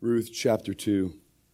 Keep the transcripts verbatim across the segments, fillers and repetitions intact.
Ruth chapter two.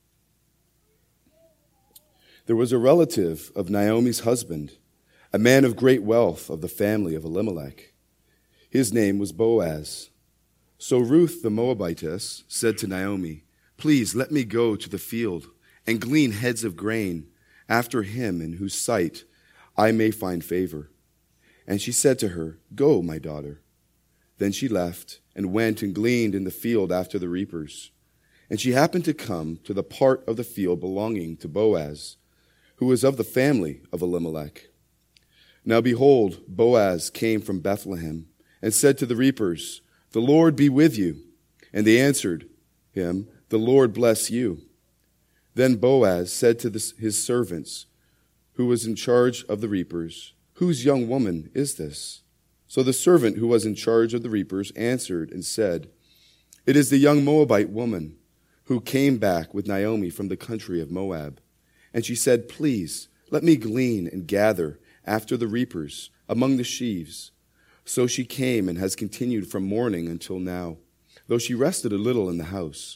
There was a relative of Naomi's husband, a man of great wealth of the family of Elimelech. His name was Boaz. So Ruth the Moabitess said to Naomi, "Please let me go to the field and glean heads of grain after him in whose sight I may find favor." And she said to her, "Go, my daughter." Then she left and went and gleaned in the field after the reapers. And she happened to come to the part of the field belonging to Boaz, who was of the family of Elimelech. Now behold, Boaz came from Bethlehem and said to the reapers, "The Lord be with you." And they answered him, "The Lord bless you." Then Boaz said to the, his servants, who was in charge of the reapers, "Whose young woman is this?" So the servant who was in charge of the reapers answered and said, "It is the young Moabite woman who came back with Naomi from the country of Moab." And she said, "Please, let me glean and gather after the reapers among the sheaves." So she came and has continued from morning until now, though she rested a little in the house.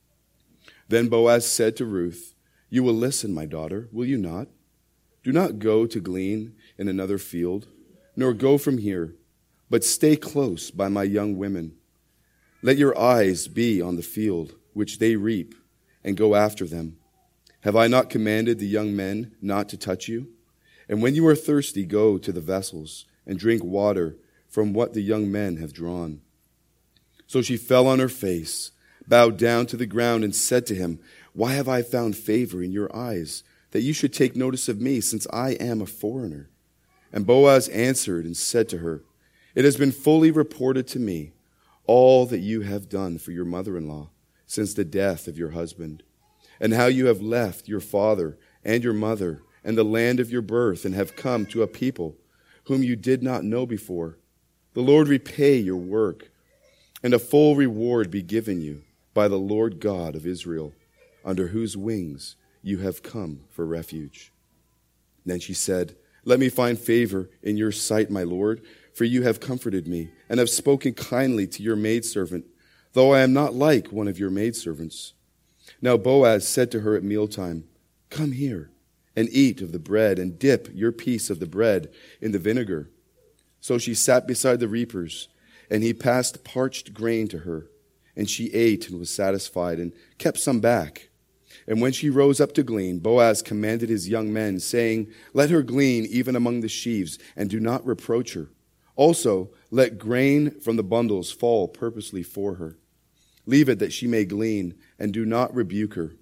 Then Boaz said to Ruth, "You will listen, my daughter, will you not? Do not go to glean in another field, nor go from here, but stay close by my young women. Let your eyes be on the field which they reap, and go after them. Have I not commanded the young men not to touch you? And when you are thirsty, go to the vessels and drink water from what the young men have drawn." So she fell on her face, bowed down to the ground, and said to him, "Why have I found favor in your eyes, that you should take notice of me, since I am a foreigner?" And Boaz answered and said to her, "It has been fully reported to me all that you have done for your mother-in-law since the death of your husband, and how you have left your father and your mother and the land of your birth, and have come to a people whom you did not know before. The Lord repay your work, and a full reward be given you by the Lord God of Israel, under whose wings you have come for refuge." Then she said, "Let me find favor in your sight, my Lord, for you have comforted me, and have spoken kindly to your maidservant, though I am not like one of your maidservants." Now Boaz said to her at mealtime, "Come here and eat of the bread, and dip your piece of the bread in the vinegar." So she sat beside the reapers, and he passed parched grain to her, and she ate and was satisfied, and kept some back. And when she rose up to glean, Boaz commanded his young men, saying, "Let her glean even among the sheaves, and do not reproach her. Also, let grain from the bundles fall purposely for her. Leave it that she may glean, and do not rebuke her."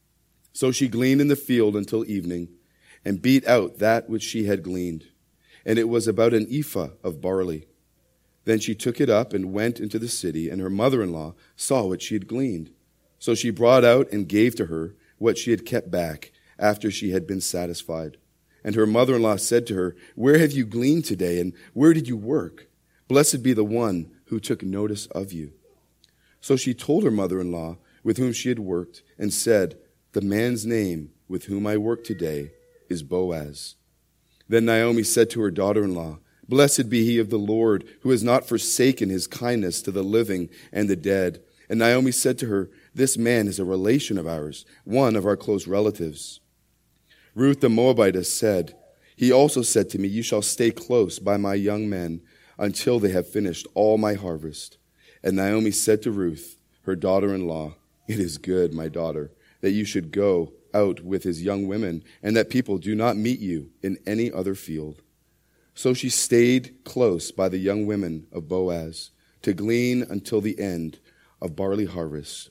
So she gleaned in the field until evening, and beat out that which she had gleaned. And it was about an ephah of barley. Then she took it up and went into the city, and her mother-in-law saw what she had gleaned. So she brought out and gave to her what she had kept back after she had been satisfied. And her mother-in-law said to her, "Where have you gleaned today, and where did you work? Blessed be the one who took notice of you." So she told her mother-in-law with whom she had worked, and said, "The man's name with whom I work today is Boaz." Then Naomi said to her daughter-in-law, "Blessed be he of the Lord, who has not forsaken his kindness to the living and the dead." And Naomi said to her, "This man is a relation of ours, one of our close relatives." Ruth the Moabitess said, "He also said to me, 'You shall stay close by my young men until they have finished all my harvest.'" And Naomi said to Ruth, her daughter-in-law, "It is good, my daughter, that you should go out with his young women, and that people do not meet you in any other field." So she stayed close by the young women of Boaz to glean until the end of barley harvest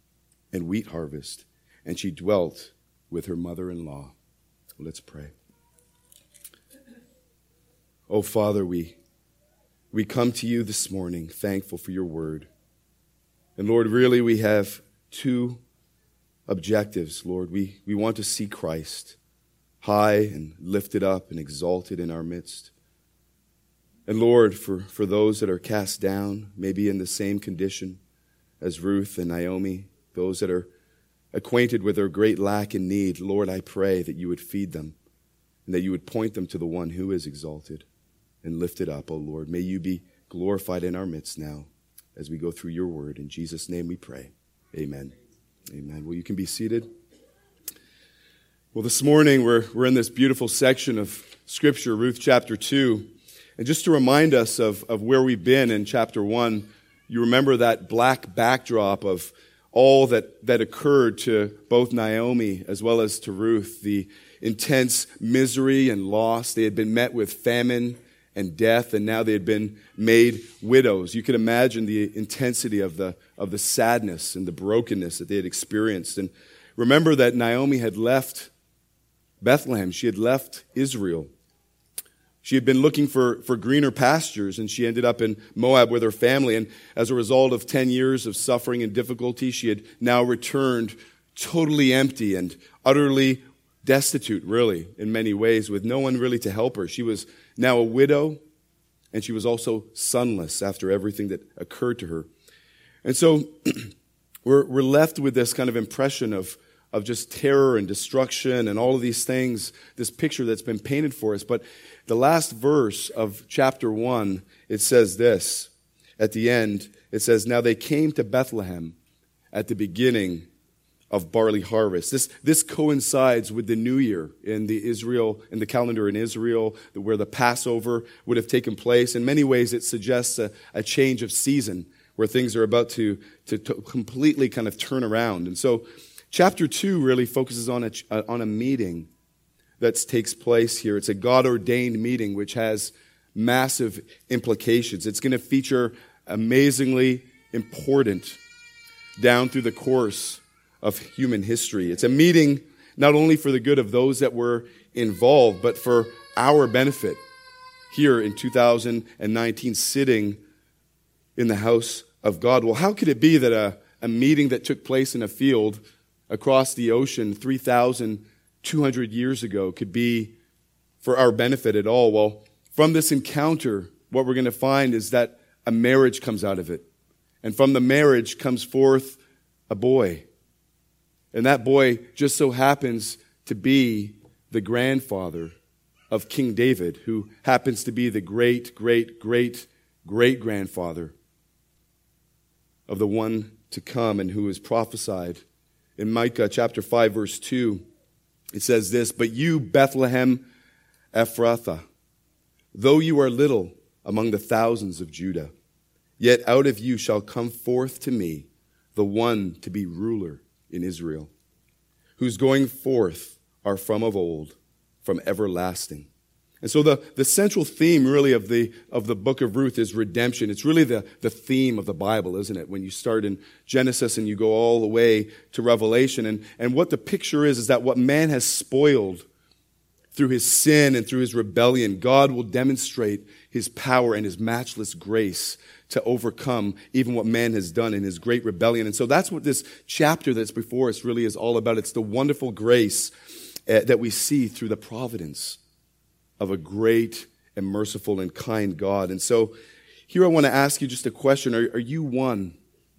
and wheat harvest, and she dwelt with her mother-in-law. Let's pray. Oh, Father, we, we come to you this morning thankful for your word. And Lord, really we have two objectives, Lord. We, we want to see Christ high and lifted up and exalted in our midst. And Lord, for, for those that are cast down, maybe in the same condition as Ruth and Naomi, those that are acquainted with their great lack and need, Lord, I pray that you would feed them and that you would point them to the one who is exalted and lifted up, O Lord. May you be glorified in our midst now as we go through your word. In Jesus' name we pray. Amen. Amen. Well, you can be seated. Well, this morning we're we're in this beautiful section of Scripture, Ruth chapter two. And just to remind us of, of where we've been in chapter one, you remember that black backdrop of all that, that occurred to both Naomi as well as to Ruth, the intense misery and loss. They had been met with famine and death, and now they had been made widows. You can imagine the intensity of the of the sadness and the brokenness that they had experienced. And remember that Naomi had left Bethlehem. She had left Israel. She had been looking for, for greener pastures, and she ended up in Moab with her family. And as a result of ten years of suffering and difficulty, she had now returned totally empty and utterly destitute, really, in many ways, with no one really to help her. She was now a widow, and she was also sonless after everything that occurred to her. And so we're, we're left with this kind of impression of, of just terror and destruction and all of these things, this picture that's been painted for us. But the last verse of chapter one, it says this. At the end, it says, "Now they came to Bethlehem at the beginning of barley harvest." This this coincides with the New Year in the Israel in the calendar in Israel, where the Passover would have taken place. In many ways, it suggests a, a change of season, where things are about to, to to completely kind of turn around. And so, chapter two really focuses on a on a meeting that takes place here. It's a God-ordained meeting which has massive implications. It's going to feature amazingly important down through the course of human history. It's a meeting not only for the good of those that were involved, but for our benefit here in two thousand nineteen, sitting in the house of God. Well, how could it be that a, a meeting that took place in a field across the ocean three thousand two hundred years ago could be for our benefit at all? Well, from this encounter, what we're going to find is that a marriage comes out of it. And from the marriage comes forth a boy. And that boy just so happens to be the grandfather of King David, who happens to be the great, great, great, great-grandfather of the one to come, and who is prophesied. In Micah chapter five, verse two, it says this, "But you, Bethlehem Ephrathah, though you are little among the thousands of Judah, yet out of you shall come forth to me the one to be ruler in Israel, whose going forth are from of old, from everlasting." And so the, the central theme really of the of the book of Ruth is redemption. It's really the, the theme of the Bible, isn't it? When you start in Genesis and you go all the way to Revelation. And, and what the picture is, is that what man has spoiled through his sin and through his rebellion, God will demonstrate his power and his matchless grace to overcome even what man has done in his great rebellion. And so that's what this chapter that's before us really is all about. It's the wonderful grace uh, that we see through the providence of a great and merciful and kind God. And so here I want to ask you just a question. Are, are you one,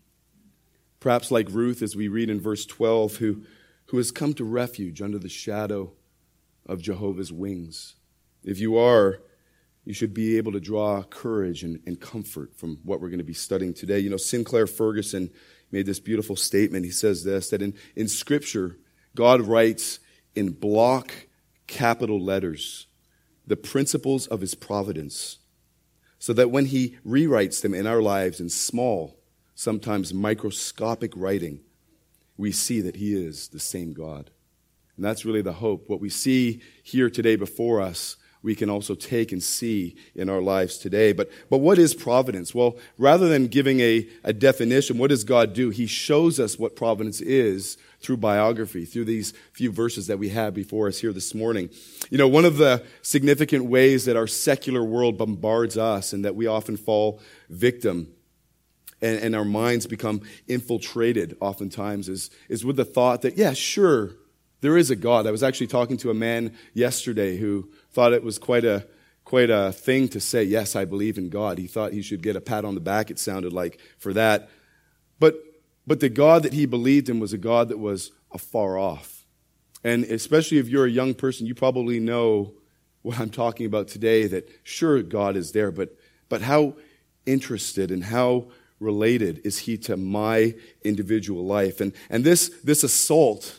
perhaps like Ruth, as we read in verse twelve, who, who has come to refuge under the shadow of Jehovah's wings? If you are, you should be able to draw courage and, and comfort from what we're going to be studying today. You know, Sinclair Ferguson made this beautiful statement. He says this, that in, in Scripture, God writes in block capital letters the principles of his providence, so that when he rewrites them in our lives in small, sometimes microscopic writing, we see that he is the same God. And that's really the hope. What we see here today before us, we can also take and see in our lives today. But but what is providence? Well, rather than giving a, a definition, what does God do? He shows us what providence is through biography, through these few verses that we have before us here this morning. You know, one of the significant ways that our secular world bombards us and that we often fall victim and, and our minds become infiltrated oftentimes is, is with the thought that, yeah, sure, there is a God. I was actually talking to a man yesterday who thought it was quite a quite a thing to say, yes, I believe in God. He thought he should get a pat on the back, it sounded like, for that. But but the God that he believed in was a God that was afar off. And especially if you're a young person, you probably know what I'm talking about today, that sure, God is there, but but how interested and how related is he to my individual life? And, and this, this assault,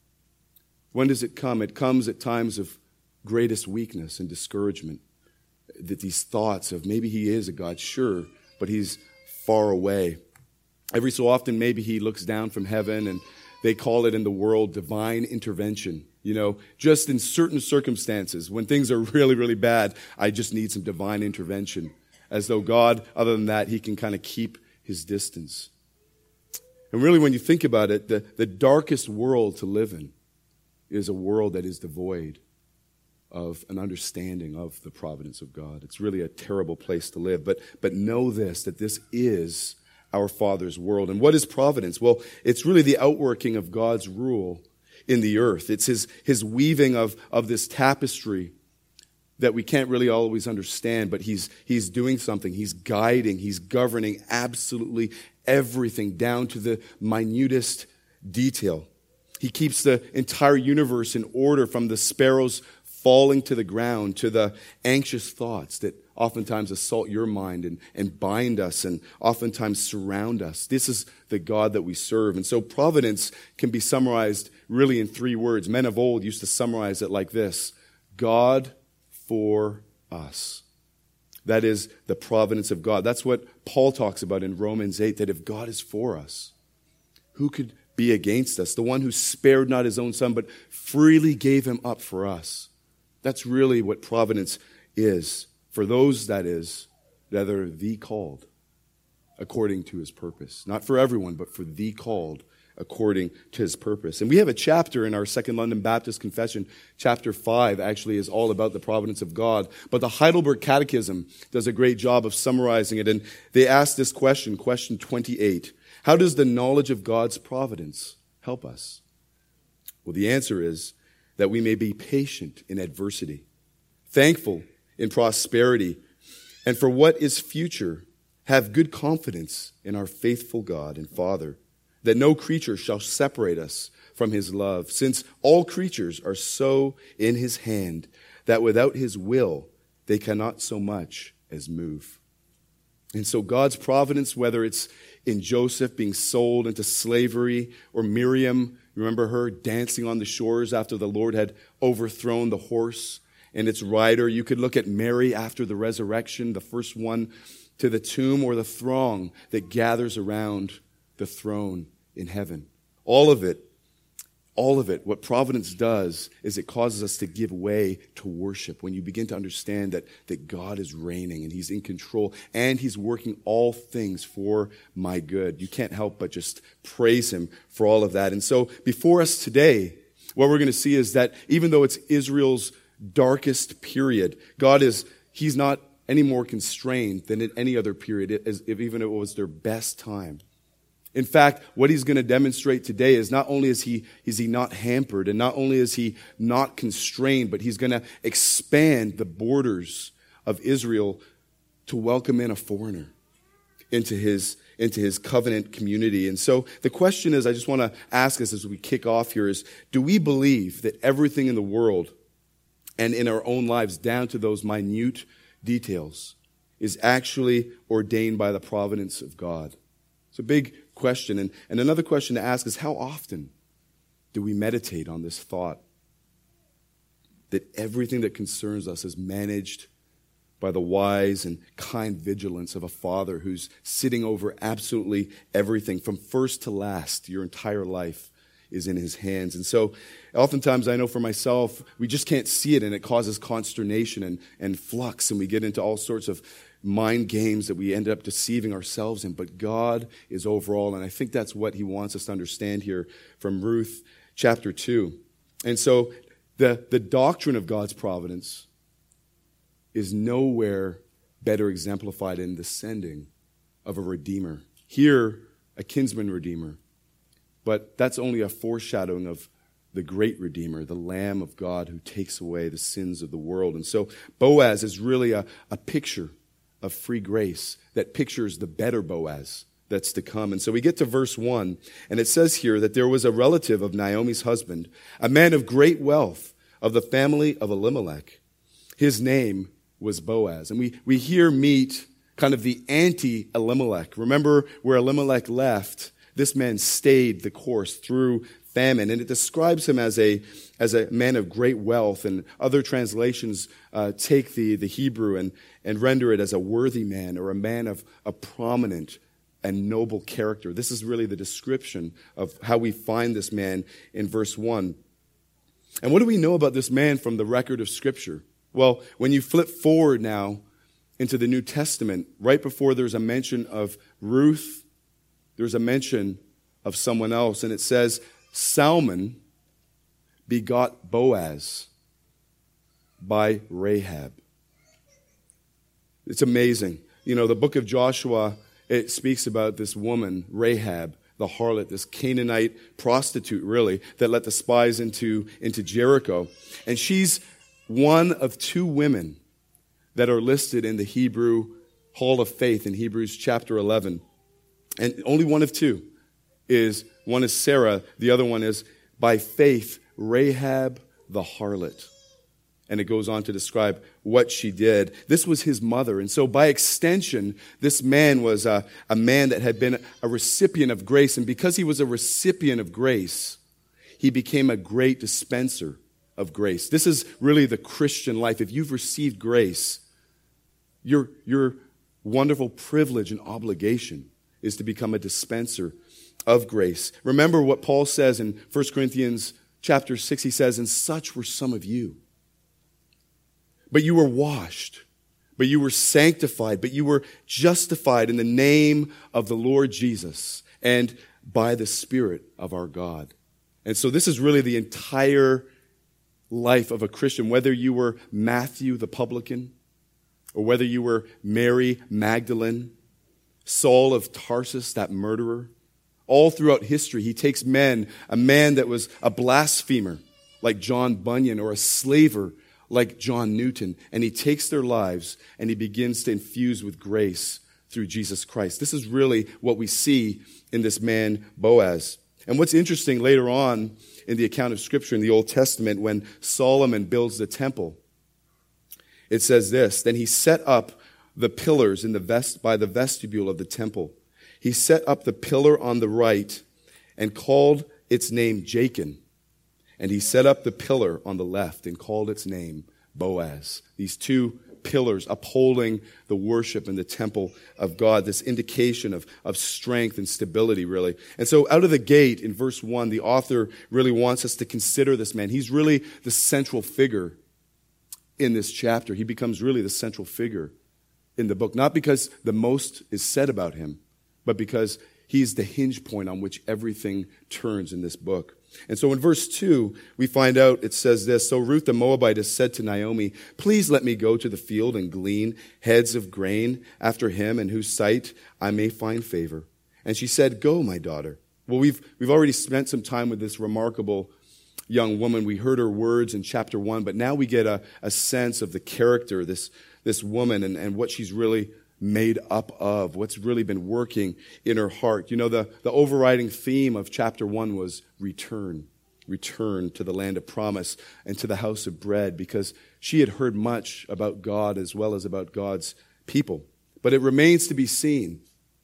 when does it come? It comes at times of greatest weakness and discouragement. That these thoughts of maybe he is a God, sure, but he's far away. Every so often, maybe he looks down from heaven, and they call it in the world divine intervention. You know, just in certain circumstances, when things are really, really bad, I just need some divine intervention. As though God, other than that, he can kind of keep his distance. And really, when you think about it, the, the darkest world to live in is a world that is devoid of an understanding of the providence of God. It's really a terrible place to live. But, but know this, that this is our Father's world. And what is providence? Well, it's really the outworking of God's rule in the earth. It's his, his weaving of, of this tapestry that we can't really always understand, but he's, he's doing something. He's guiding, he's governing absolutely everything down to the minutest detail. He keeps the entire universe in order, from the sparrows falling to the ground to the anxious thoughts that oftentimes assault your mind and, and bind us and oftentimes surround us. This is the God that we serve. And so providence can be summarized really in three words. Men of old used to summarize it like this: God for us. That is the providence of God. That's what Paul talks about in Romans eight, that if God is for us, who could be against us? The one who spared not his own son, but freely gave him up for us. That's really what providence is. For those, that is, that are the called according to his purpose. Not for everyone, but for the called according to his purpose. And we have a chapter in our Second London Baptist Confession. Chapter five actually is all about the providence of God. But the Heidelberg Catechism does a great job of summarizing it. And they ask this question, question twenty-eight. How does the knowledge of God's providence help us? Well, the answer is that we may be patient in adversity, thankful in prosperity, and for what is future, have good confidence in our faithful God and Father, that no creature shall separate us from his love, since all creatures are so in his hand that without his will they cannot so much as move. And so God's providence, whether it's in Joseph being sold into slavery, or Miriam, remember her dancing on the shores after the Lord had overthrown the horse and its rider. You could look at Mary after the resurrection, the first one to the tomb, or the throng that gathers around the throne in heaven. All of it, all of it, what providence does is it causes us to give way to worship. When you begin to understand that, that God is reigning and he's in control and he's working all things for my good. You can't help but just praise him for all of that. And so before us today, what we're going to see is that even though it's Israel's darkest period, God is, he's not any more constrained than at any other period, as if even if it was their best time. In fact, what he's going to demonstrate today is not only is he, is he not hampered, and not only is he not constrained, but he's going to expand the borders of Israel to welcome in a foreigner into his, into his covenant community. And so the question is, I just want to ask us as we kick off here is, do we believe that everything in the world and in our own lives, down to those minute details, is actually ordained by the providence of God? It's a big question. And, and another question to ask is, how often do we meditate on this thought that everything that concerns us is managed by the wise and kind vigilance of a Father who's sitting over absolutely everything from first to last? Your entire life is in his hands. And so oftentimes, I know for myself, we just can't see it, and it causes consternation and, and flux, and we get into all sorts of mind games that we end up deceiving ourselves in. But God is over all, and I think that's what he wants us to understand here from Ruth chapter two. And so the, the doctrine of God's providence is nowhere better exemplified in the sending of a redeemer. Here, a kinsman redeemer. But that's only a foreshadowing of the great Redeemer, the Lamb of God who takes away the sins of the world. And so Boaz is really a, a picture of free grace that pictures the better Boaz that's to come. And so we get to verse one, and it says here that there was a relative of Naomi's husband, a man of great wealth of the family of Elimelech. His name was Boaz. And we, we here meet kind of the anti-Elimelech. Remember where Elimelech left, this man stayed the course through famine, and it describes him as a as a man of great wealth, and other translations uh, take the, the Hebrew and, and render it as a worthy man, or a man of a prominent and noble character. This is really the description of how we find this man in verse one. And what do we know about this man from the record of Scripture? Well, when you flip forward now into the New Testament, right before there's a mention of Ruth, there's a mention of someone else, and it says, Salmon begot Boaz by Rahab. It's amazing. You know, the book of Joshua, it speaks about this woman, Rahab, the harlot, this Canaanite prostitute, really, that let the spies into, into Jericho. And she's one of two women that are listed in the Hebrew Hall of Faith in Hebrews chapter eleven. And only one of two is, one is Sarah, the other one is, by faith, Rahab the harlot. And it goes on to describe what she did. This was his mother. And so by extension, this man was a, a man that had been a recipient of grace. And because he was a recipient of grace, he became a great dispenser of grace. This is really the Christian life. If you've received grace, your, your wonderful privilege and obligation is to become a dispenser of grace. Remember what Paul says in First Corinthians chapter six. He says, and such were some of you. But you were washed, but you were sanctified, but you were justified in the name of the Lord Jesus and by the Spirit of our God. And so this is really the entire life of a Christian, whether you were Matthew the publican, or whether you were Mary Magdalene, Saul of Tarsus, that murderer. All throughout history, he takes men, a man that was a blasphemer like John Bunyan, or a slaver like John Newton, and he takes their lives and he begins to infuse with grace through Jesus Christ. This is really what we see in this man, Boaz. And what's interesting later on in the account of Scripture in the Old Testament, when Solomon builds the temple, it says this, then he set up the pillars in the vest by the vestibule of the temple. He set up the pillar on the right and called its name Jachin. And he set up the pillar on the left and called its name Boaz. These two pillars upholding the worship in the temple of God, this indication of, of strength and stability, really. And so out of the gate in verse one, the author really wants us to consider this man. He's really the central figure in this chapter. He becomes really the central figure in the book, not because the most is said about him, but because he's the hinge point on which everything turns in this book. And so in verse two, we find out, it says this, so Ruth the Moabitess said to Naomi, please let me go to the field and glean heads of grain after him in whose sight I may find favor. And she said, go, my daughter. Well, we've, we've already spent some time with this remarkable young woman. We heard her words in chapter one, but now we get a, a sense of the character, this, this woman and, and what she's really made up of, what's really been working in her heart. You know, the, the overriding theme of chapter one was return, return to the land of promise and to the house of bread, because she had heard much about God as well as about God's people. But it remains to be seen,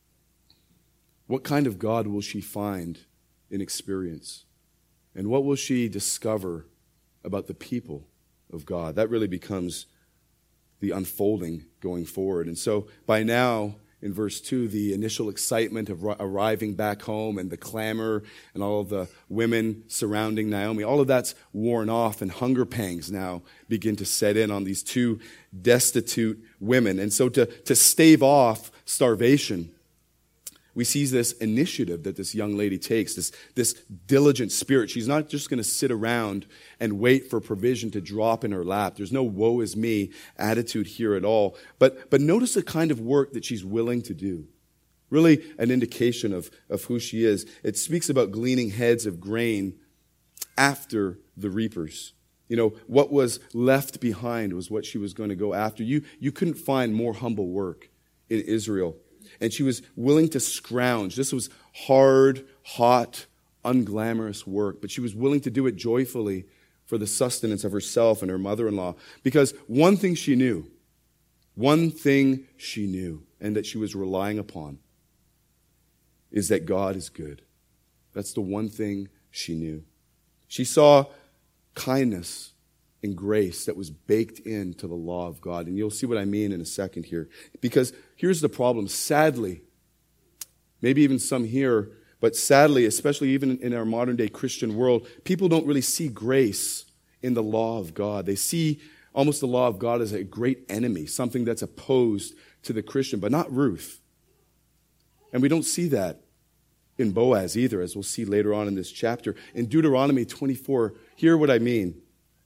what kind of God will she find in experience? And what will she discover about the people of God? That really becomes the unfolding going forward. And so by now, in verse two, the initial excitement of arriving back home and the clamor and all of the women surrounding Naomi, all of that's worn off, and hunger pangs now begin to set in on these two destitute women. And so to, to stave off starvation, we see this initiative that this young lady takes, this, this diligent spirit. She's not just going to sit around and wait for provision to drop in her lap. There's no woe is me attitude here at all. But, but notice the kind of work that she's willing to do. Really an indication of, of who she is. It speaks about gleaning heads of grain after the reapers. You know, what was left behind was what she was going to go after. You, you couldn't find more humble work in Israel. And she was willing to scrounge. This was hard, hot, unglamorous work, but she was willing to do it joyfully for the sustenance of herself and her mother-in-law. Because one thing she knew, one thing she knew, and that she was relying upon is that God is good. That's the one thing she knew. She saw kindness and grace that was baked into the law of God. And you'll see what I mean in a second here. Because here's the problem. Sadly, maybe even some here, but sadly, especially even in our modern day Christian world, people don't really see grace in the law of God. They see almost the law of God as a great enemy, something that's opposed to the Christian, but not Ruth. And we don't see that in Boaz either, as we'll see later on in this chapter. In Deuteronomy twenty-four, hear what I mean.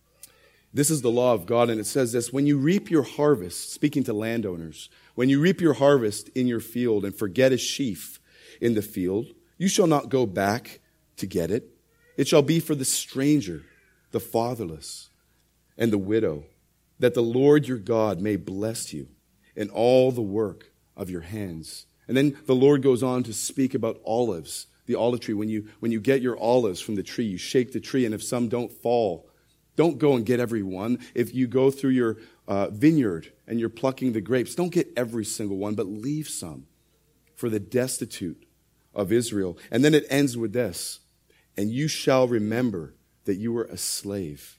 This is the law of God, and it says this: when you reap your harvest, speaking to landowners, when you reap your harvest in your field and forget a sheaf in the field, you shall not go back to get it. It shall be for the stranger, the fatherless, and the widow, that the Lord your God may bless you in all the work of your hands. And then the Lord goes on to speak about olives, the olive tree. When you, when you get your olives from the tree, you shake the tree, and if some don't fall, don't go and get every one. If you go through your uh, vineyard and you're plucking the grapes, don't get every single one, but leave some for the destitute of Israel. And then it ends with this: and you shall remember that you were a slave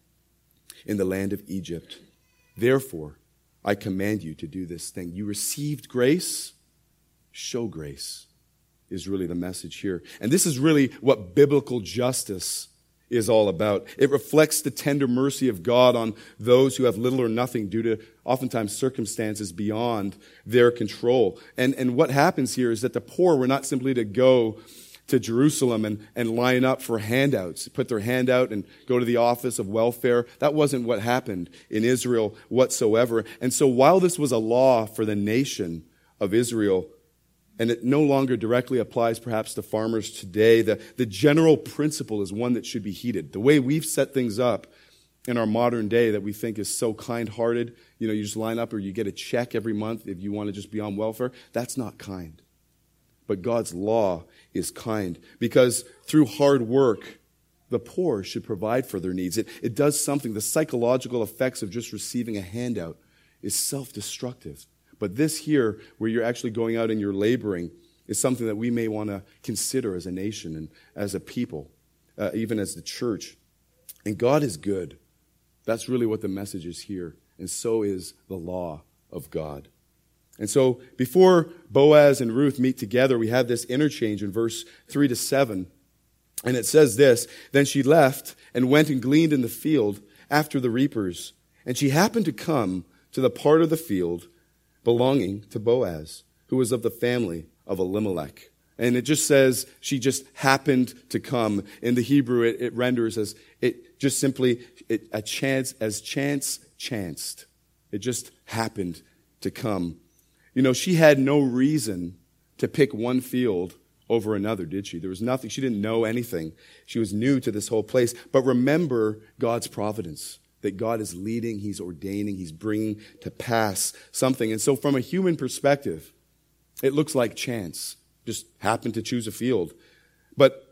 in the land of Egypt. Therefore, I command you to do this thing. You received grace, show grace, is really the message here. And this is really what biblical justice is all about. It reflects the tender mercy of God on those who have little or nothing due to oftentimes circumstances beyond their control. And, and what happens here is that the poor were not simply to go to Jerusalem and, and line up for handouts, put their hand out and go to the office of welfare. That wasn't what happened in Israel whatsoever. And so while this was a law for the nation of Israel, and it no longer directly applies perhaps to farmers today, the, the general principle is one that should be heeded. The way we've set things up in our modern day that we think is so kind-hearted, you know, you just line up or you get a check every month if you want to just be on welfare, that's not kind. But God's law is kind, because through hard work, the poor should provide for their needs. It, it does something. The psychological effects of just receiving a handout is self-destructive. But this here, where you're actually going out and you're laboring, is something that we may want to consider as a nation and as a people, uh, even as the church. And God is good. That's really what the message is here. And so is the law of God. And so before Boaz and Ruth meet together, we have this interchange in verse three to seven. And it says this: then she left and went and gleaned in the field after the reapers. And she happened to come to the part of the field belonging to Boaz, who was of the family of Elimelech. And it just says she just happened to come. In the Hebrew, it, it renders as it just simply it, a chance, as chance chanced. It just happened to come. You know, she had no reason to pick one field over another, did she? There was nothing. She didn't know anything. She was new to this whole place. But remember God's providence, that God is leading, He's ordaining, He's bringing to pass something. And so from a human perspective, it looks like chance. Just happened to choose a field. But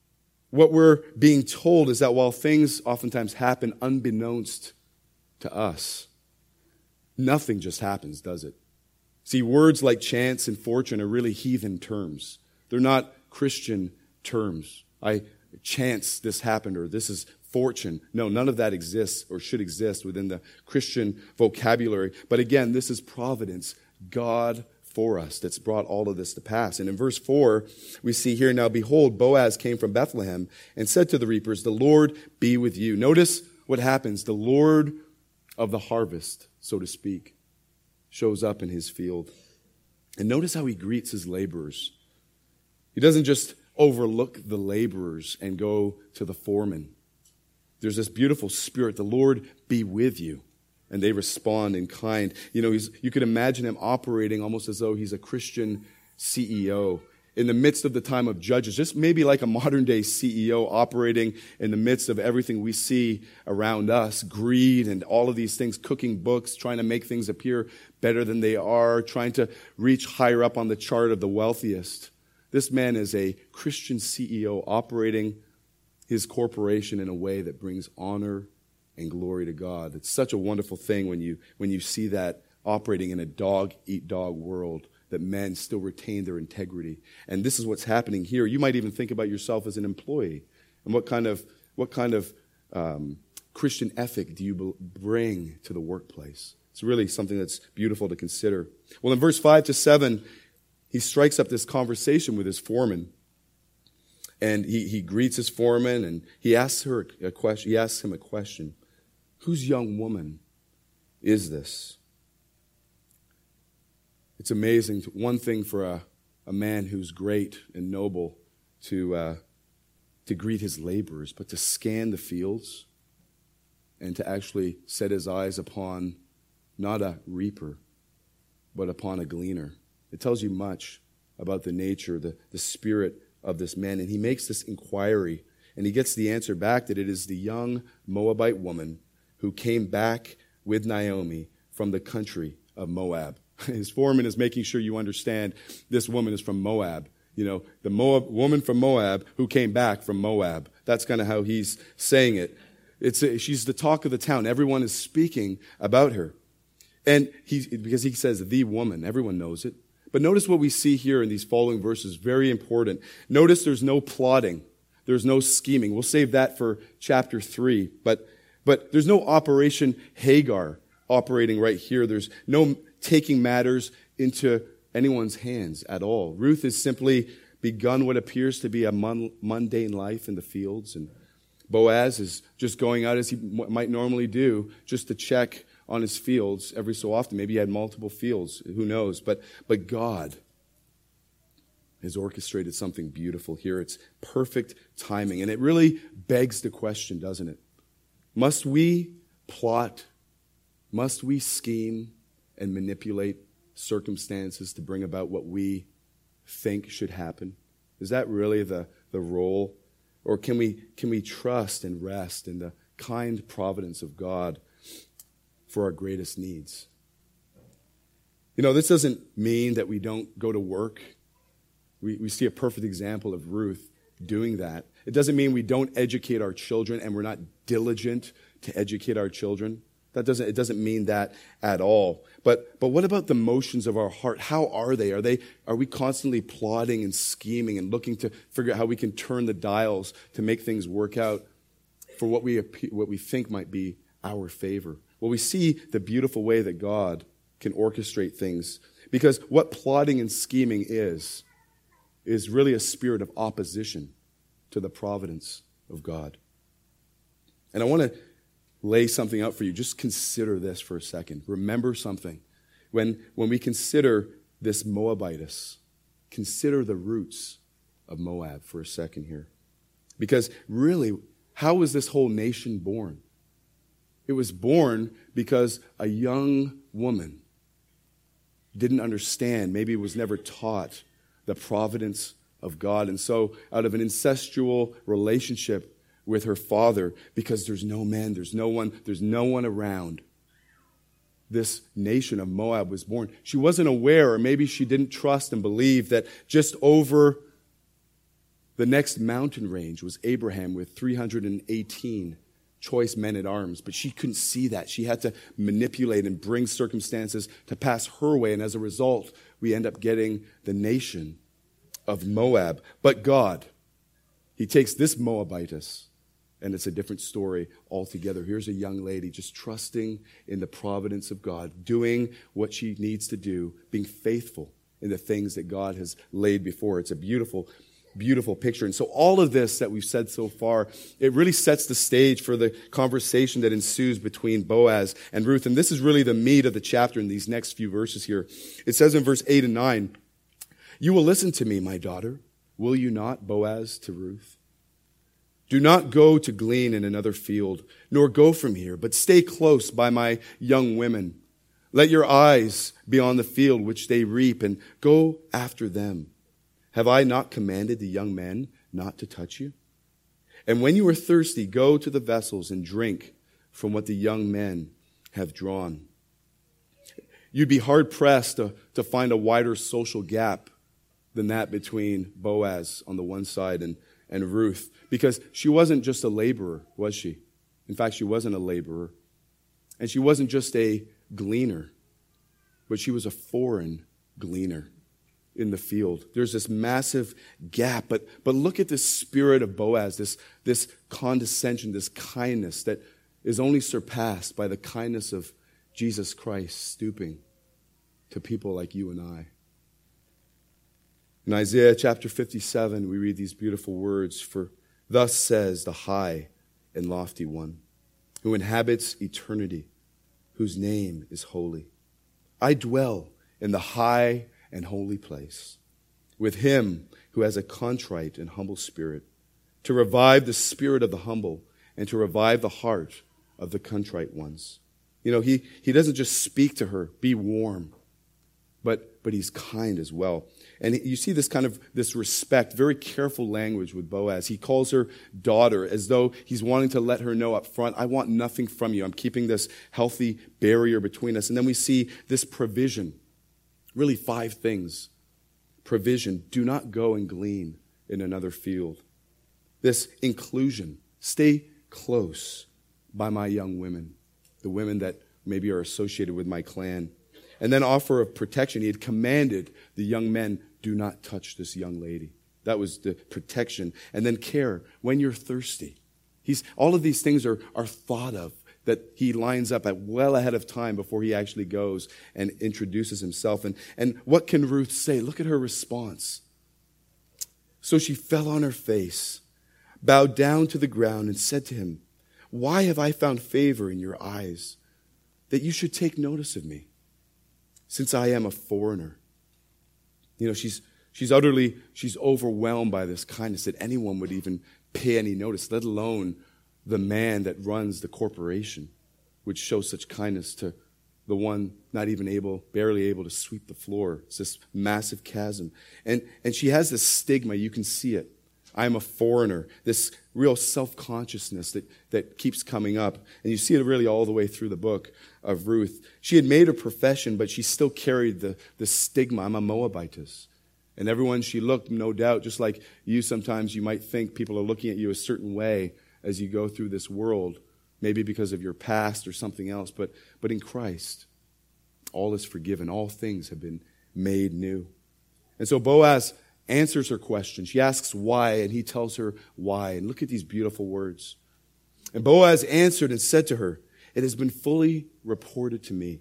what we're being told is that while things oftentimes happen unbeknownst to us, nothing just happens, does it? See, words like chance and fortune are really heathen terms. They're not Christian terms. I chance this happened, or this is fortune. No, none of that exists or should exist within the Christian vocabulary. But again, this is providence, God for us, that's brought all of this to pass. And in verse four, we see here, now behold, Boaz came from Bethlehem and said to the reapers, the Lord be with you. Notice what happens. The Lord of the harvest, so to speak, shows up in his field. And notice how he greets his laborers. He doesn't just overlook the laborers and go to the foreman. There's this beautiful spirit, the Lord be with you. And they respond in kind. You know, he's, you could imagine him operating almost as though he's a Christian C E O in the midst of the time of Judges, just maybe like a modern day C E O operating in the midst of everything we see around us, greed and all of these things, cooking books, trying to make things appear better than they are, trying to reach higher up on the chart of the wealthiest. This man is a Christian C E O operating his corporation in a way that brings honor and glory to God. It's such a wonderful thing when you when you see that operating in a dog-eat-dog world, that men still retain their integrity. And this is what's happening here. You might even think about yourself as an employee. And what kind of what kind of um, Christian ethic do you bring to the workplace? It's really something that's beautiful to consider. Well, in verse five to seven, he strikes up this conversation with his foreman. And he, he greets his foreman, and he asks her a question. He asks him a question. Whose young woman is this? It's amazing. One thing for a, a man who's great and noble to uh, to greet his laborers, but to scan the fields and to actually set his eyes upon not a reaper, but upon a gleaner. It tells you much about the nature, the, the spirit of this man. And he makes this inquiry, and he gets the answer back that it is the young Moabite woman who came back with Naomi from the country of Moab. His foreman is making sure you understand this woman is from Moab. You know, the Moab woman from Moab who came back from Moab. That's kind of how he's saying it. It's a, she's the talk of the town. Everyone is speaking about her. And he, because he says the woman, everyone knows it. But notice what we see here in these following verses, very important. Notice there's no plotting. There's no scheming. We'll save that for chapter three. But, but there's no Operation Hagar operating right here. There's no taking matters into anyone's hands at all. Ruth has simply begun what appears to be a mundane life in the fields. And Boaz is just going out as he might normally do, just to check on his fields every so often. Maybe he had multiple fields. Who knows? But, but God has orchestrated something beautiful here. It's perfect timing. And it really begs the question, doesn't it? Must we plot? Must we scheme and manipulate circumstances to bring about what we think should happen? Is that really the, the role? Or can we, can we trust and rest in the kind providence of God for our greatest needs? You know, this doesn't mean that we don't go to work. We, we see a perfect example of Ruth doing that. It doesn't mean we don't educate our children and we're not diligent to educate our children. That doesn't, it doesn't mean that at all. But, but what about the motions of our heart? How are they? Are they, are we constantly plotting and scheming and looking to figure out how we can turn the dials to make things work out for what we, what we think might be our favor? Well, we see the beautiful way that God can orchestrate things, because what plotting and scheming is, is really a spirit of opposition to the providence of God. And I want to lay something out for you. Just consider this for a second. Remember something. When, when we consider this Moabitess, consider the roots of Moab for a second here. Because really, how was this whole nation born? It was born because a young woman didn't understand, maybe was never taught the providence of God. And so out of an incestual relationship with her father, because there's no man, there's no one, there's no one around, this nation of Moab was born. She wasn't aware, or maybe she didn't trust and believe that just over the next mountain range was Abraham with three hundred eighteen choice men at arms. But she couldn't see that. She had to manipulate and bring circumstances to pass her way. And as a result, we end up getting the nation of Moab. But God, He takes this Moabitess, and it's a different story altogether. Here's a young lady just trusting in the providence of God, doing what she needs to do, being faithful in the things that God has laid before her. It's a beautiful, beautiful picture. And so all of this that we've said so far, it really sets the stage for the conversation that ensues between Boaz and Ruth. And this is really the meat of the chapter in these next few verses here. It says in verse eight and nine, "You will listen to me, my daughter, will you not?" Boaz to Ruth. "Do not go to glean in another field, nor go from here, but stay close by my young women. Let your eyes be on the field which they reap, and go after them. Have I not commanded the young men not to touch you? And when you are thirsty, go to the vessels and drink from what the young men have drawn." You'd be hard-pressed to, to find a wider social gap than that between Boaz on the one side and and Ruth, because she wasn't just a laborer, was she? In fact, she wasn't a laborer. And she wasn't just a gleaner. but she was a foreign gleaner in the field. There's this massive gap, but but look at this spirit of Boaz, this, this condescension, this kindness that is only surpassed by the kindness of Jesus Christ stooping to people like you and I. In Isaiah chapter fifty-seven, we read these beautiful words, "For thus says the high and lofty one, who inhabits eternity, whose name is holy. I dwell in the high and holy place, with him who has a contrite and humble spirit, to revive the spirit of the humble and to revive the heart of the contrite ones." You know, he, he doesn't just speak to her, be warm, but, but he's kind as well. And you see this kind of, this respect, very careful language with Boaz. He calls her daughter as though he's wanting to let her know up front, I want nothing from you. I'm keeping this healthy barrier between us. And then we see this provision. Really five things. Provision. Do not go and glean in another field. This inclusion. Stay close by my young women. The women that maybe are associated with my clan. And then offer of protection. He had commanded the young men, do not touch this young lady. That was the protection. And then care when you're thirsty. He's, all of these things are, are thought of, that he lines up at well ahead of time before he actually goes and introduces himself. And, and what can Ruth say? Look at her response. So she fell on her face, bowed down to the ground, and said to him, "Why have I found favor in your eyes, that you should take notice of me, since I am a foreigner?" You know, she's she's utterly, she's overwhelmed by this kindness that anyone would even pay any notice, let alone the man that runs the corporation, which shows such kindness to the one not even able, barely able to sweep the floor. It's this massive chasm. And, and she has this stigma, you can see it. I'm a foreigner, this real self-consciousness that, that keeps coming up. And you see it really all the way through the book of Ruth. She had made a profession, but she still carried the, the stigma. I'm a Moabitess. And everyone she looked, no doubt, just like you sometimes, you might think people are looking at you a certain way as you go through this world, maybe because of your past or something else. But, but in Christ, all is forgiven. All things have been made new. And so Boaz answers her question. She asks why, and he tells her why. And look at these beautiful words. And Boaz answered and said to her, "It has been fully reported to me,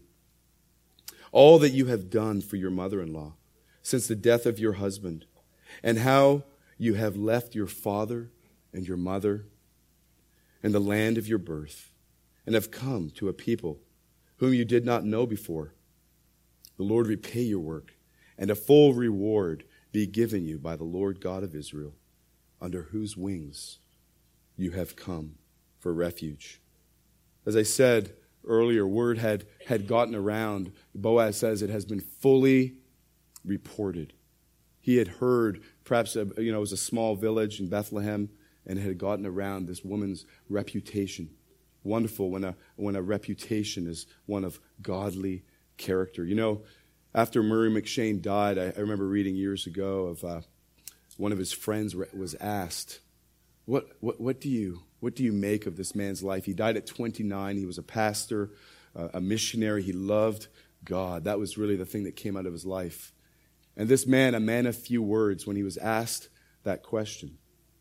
all that you have done for your mother-in-law since the death of your husband, and how you have left your father and your mother and the land of your birth, and have come to a people whom you did not know before. The Lord repay your work, and a full reward be given you by the Lord God of Israel, under whose wings you have come for refuge." As I said earlier, word had, had gotten around. Boaz says it has been fully reported. He had heard, perhaps, a, you know, it was a small village in Bethlehem, and it had gotten around this woman's reputation. Wonderful when a, when a reputation is one of godly character. You know, after Murray McShane died, I, I remember reading years ago of uh, one of his friends was asked, what, what, what do you what do you make of this man's life? He died at twenty-nine. He was a pastor, uh, a missionary. He loved God. That was really the thing that came out of his life. And this man, a man of few words, when he was asked that question,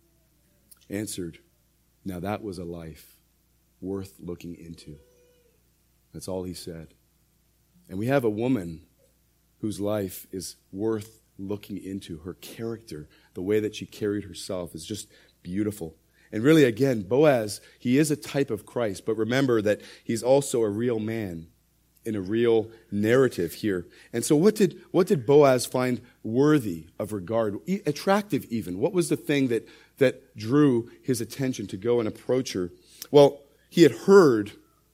answered, "Now that was a life worth looking into." That's all he said. And we have a woman whose life is worth looking into. Her character, the way that she carried herself, is just beautiful. And really, again, Boaz, he is a type of Christ, but remember that he's also a real man in a real narrative here. And so what did what did Boaz find worthy of regard, e- attractive even? What was the thing that, that drew his attention to go and approach her? Well, he had heard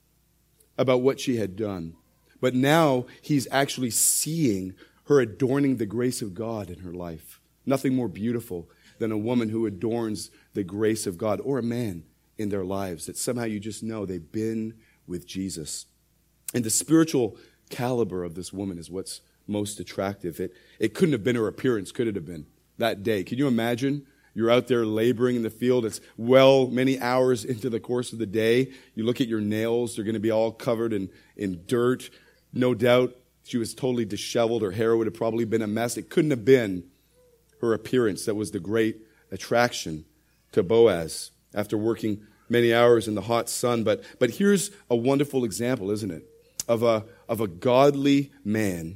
about what she had done, but now he's actually seeing her adorning the grace of God in her life. Nothing more beautiful than a woman who adorns the grace of God, or a man in their lives, that somehow you just know they've been with Jesus. And the spiritual caliber of this woman is what's most attractive. It, it couldn't have been her appearance, could it have been, that day? Can you imagine? You're out there laboring in the field. It's well many hours into the course of the day. You look at your nails. They're going to be all covered in, in dirt. No doubt She was totally disheveled. Her hair would have probably been a mess. It couldn't have been her appearance that was the great attraction to Boaz after working many hours in the hot sun. But, but here's a wonderful example, isn't it, of a, of a godly man,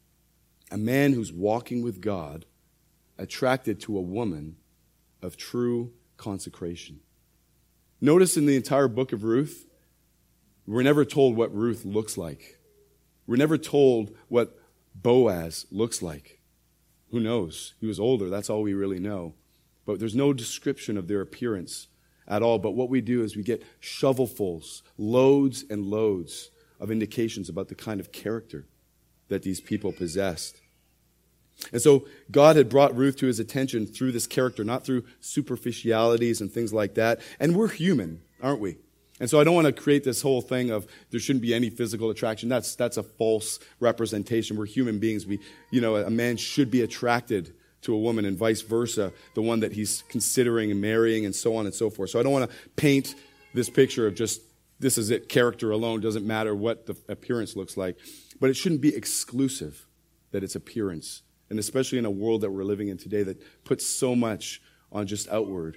a man who's walking with God, attracted to a woman of true consecration. Notice in the entire book of Ruth, we're never told what Ruth looks like. We're never told what Boaz looks like. Who knows? He was older, that's all we really know. But there's no description of their appearance at all. But what we do is we get shovelfuls, loads and loads of indications about the kind of character that these people possessed. And so God had brought Ruth to his attention through this character, not through superficialities and things like that. And we're human, aren't we? And so I don't want to create this whole thing of there shouldn't be any physical attraction. That's that's a false representation. We're human beings. We, you know, a man should be attracted to a woman and vice versa, the one that he's considering and marrying and so on and so forth. So I don't want to paint this picture of just this is it, character alone, doesn't matter what the appearance looks like. But it shouldn't be exclusive that it's appearance. And especially in a world that we're living in today that puts so much on just outward.